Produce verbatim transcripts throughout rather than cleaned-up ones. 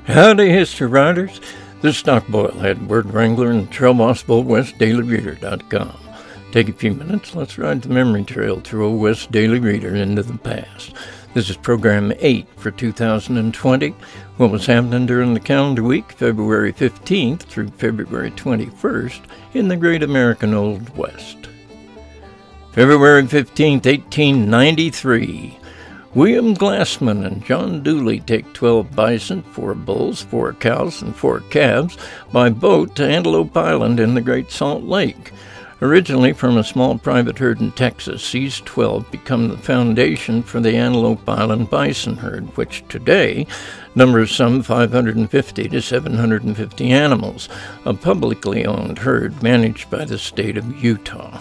Howdy, history writers. This is Doc Boyle, head word wrangler and trail boss of Old West Daily Reader dot com. Take a few minutes, let's ride the memory trail through Old West Daily Reader into the past. This is program eight for two thousand twenty. What was happening during the calendar week, February fifteenth through February twenty-first, in the great American Old West. February fifteenth, eighteen ninety-three. William Glassman and John Dooley take twelve bison, four bulls, four cows, and four calves by boat to Antelope Island in the Great Salt Lake. Originally from a small private herd in Texas, these twelve become the foundation for the Antelope Island bison herd, which today numbers some five hundred fifty to seven hundred fifty animals, a publicly owned herd managed by the state of Utah.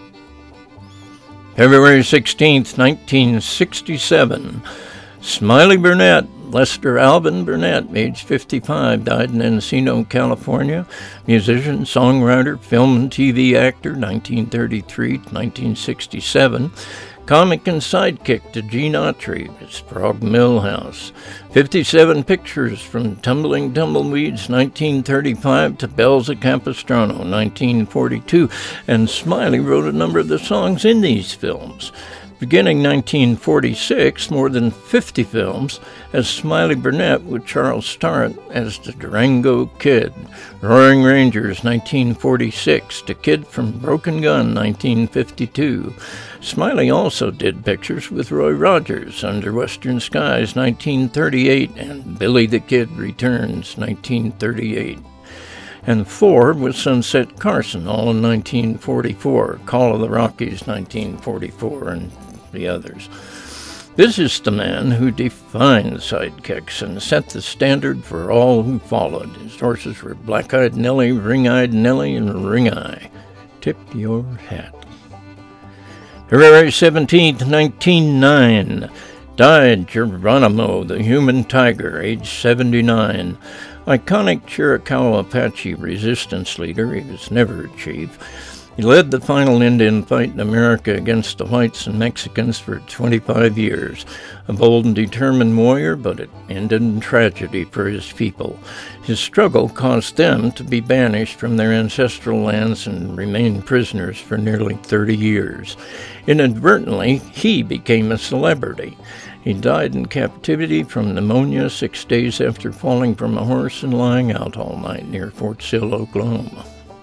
February sixteenth, nineteen sixty-seven. Smiley Burnett, Lester Alvin Burnett, age fifty-five, died in Encino, California. Musician, songwriter, film and T V actor, nineteen thirty-three to nineteen sixty-seven. Comic and sidekick to Gene Autry, Sprague Millhouse. fifty-seven pictures from Tumbling Tumbleweeds, nineteen thirty-five, to Bells of Capistrano, nineteen forty-two, and Smiley wrote a number of the songs in these films. Beginning nineteen forty-six, more than fifty films, as Smiley Burnett with Charles Starrett as the Durango Kid. Roaring Rangers, nineteen forty-six, to Kid from Broken Gun, nineteen fifty-two. Smiley also did pictures with Roy Rogers, Under Western Skies, nineteen thirty-eight, and Billy the Kid Returns, nineteen thirty-eight. And four with Sunset Carson, all in nineteen forty-four, Call of the Rockies, nineteen forty-four, and the others. This is the man who defined sidekicks and set the standard for all who followed. His horses were Black-Eyed Nellie, Ring-Eyed Nellie, and Ring-Eye. Tip your hat. February seventeenth, nineteen oh nine. Died Geronimo, the Human Tiger, age seventy-nine. Iconic Chiricahua Apache resistance leader, he was never a chief. He led the final Indian fight in America against the whites and Mexicans for twenty-five years. A bold and determined warrior, but it ended in tragedy for his people. His struggle caused them to be banished from their ancestral lands and remain prisoners for nearly thirty years. Inadvertently, he became a celebrity. He died in captivity from pneumonia six days after falling from a horse and lying out all night near Fort Sill, Oklahoma.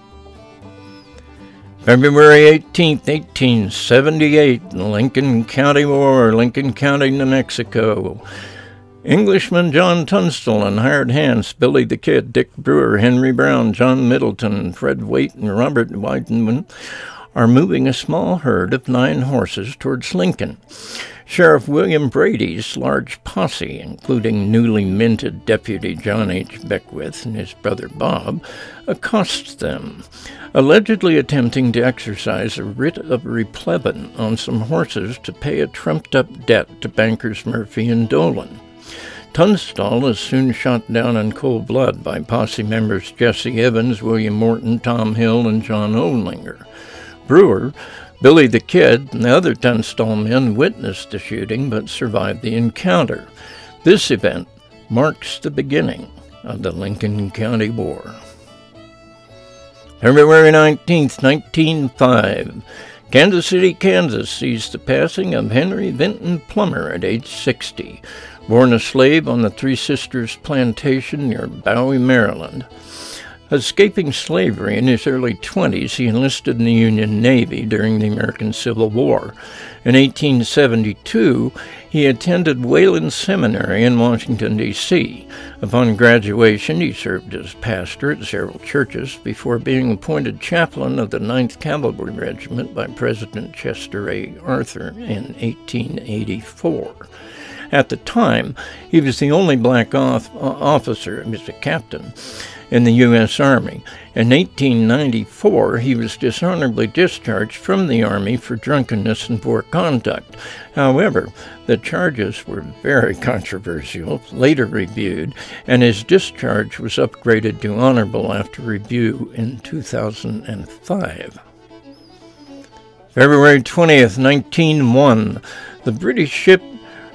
February eighteenth, eighteen seventy-eight, Lincoln County War, Lincoln County, New Mexico. Englishman John Tunstall and hired hands Billy the Kid, Dick Brewer, Henry Brown, John Middleton, Fred Waite, and Robert Weidenman are moving a small herd of nine horses towards Lincoln. Sheriff William Brady's large posse, including newly minted Deputy John H. Beckwith and his brother Bob, accosts them, allegedly attempting to exercise a writ of replevin on some horses to pay a trumped-up debt to bankers Murphy and Dolan. Tunstall is soon shot down in cold blood by posse members Jesse Evans, William Morton, Tom Hill, and John Olinger. Brewer, Billy the Kid, and the other Tunstall men witnessed the shooting but survived the encounter. This event marks the beginning of the Lincoln County War. February nineteenth, nineteen oh five. Kansas City, Kansas sees the passing of Henry Vinton Plummer at age sixty. Born a slave on the Three Sisters plantation near Bowie, Maryland. Escaping slavery in his early twenties, he enlisted in the Union Navy during the American Civil War. In eighteen seventy-two, he attended Wayland Seminary in Washington, D C Upon graduation, he served as pastor at several churches before being appointed chaplain of the ninth Cavalry Regiment by President Chester A. Arthur in eighteen eighty-four. At the time, he was the only black off- officer, he was a captain, in the U S Army. In eighteen ninety-four, he was dishonorably discharged from the Army for drunkenness and poor conduct. However, the charges were very controversial, later reviewed, and his discharge was upgraded to honorable after review in two thousand five. February twentieth, nineteen oh one, the British ship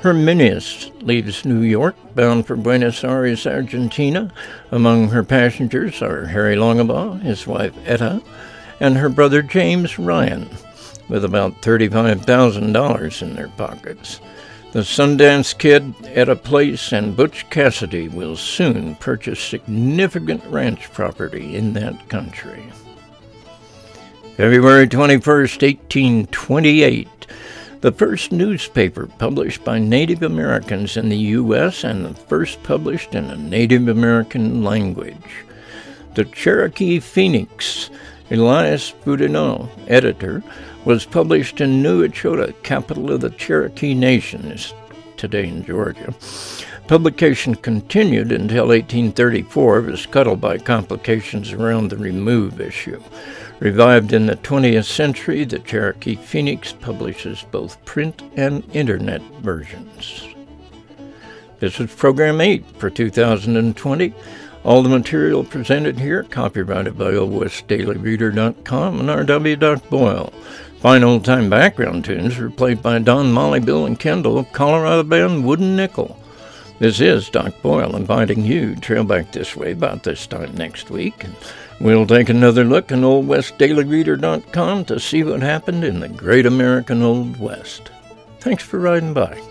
Herminius leaves New York, bound for Buenos Aires, Argentina. Among her passengers are Harry Longabaugh, his wife Etta, and her brother James Ryan, with about thirty-five thousand dollars in their pockets. The Sundance Kid, Etta Place, and Butch Cassidy will soon purchase significant ranch property in that country. February twenty-first, eighteen twenty-eight. The first newspaper published by Native Americans in the U S and the first published in a Native American language. The Cherokee Phoenix, Elias Boudinot, editor, was published in New Echota, capital of the Cherokee Nation, today in Georgia. Publication continued until eighteen thirty-four, was scuttled by complications around the remove issue. Revived in the twentieth century, the Cherokee Phoenix publishes both print and internet versions. This was Program eight for two thousand twenty. All the material presented here copyrighted by Old West Daily Reader dot com and R W. Doc Boyle. Fine old-time background tunes were played by Don, Molly, Bill, and Kendall of Colorado band Wooden Nickel. This is Doc Boyle inviting you to trail back this way about this time next week, and we'll take another look at Old West Daily Reader dot com to see what happened in the great American Old West. Thanks for riding by.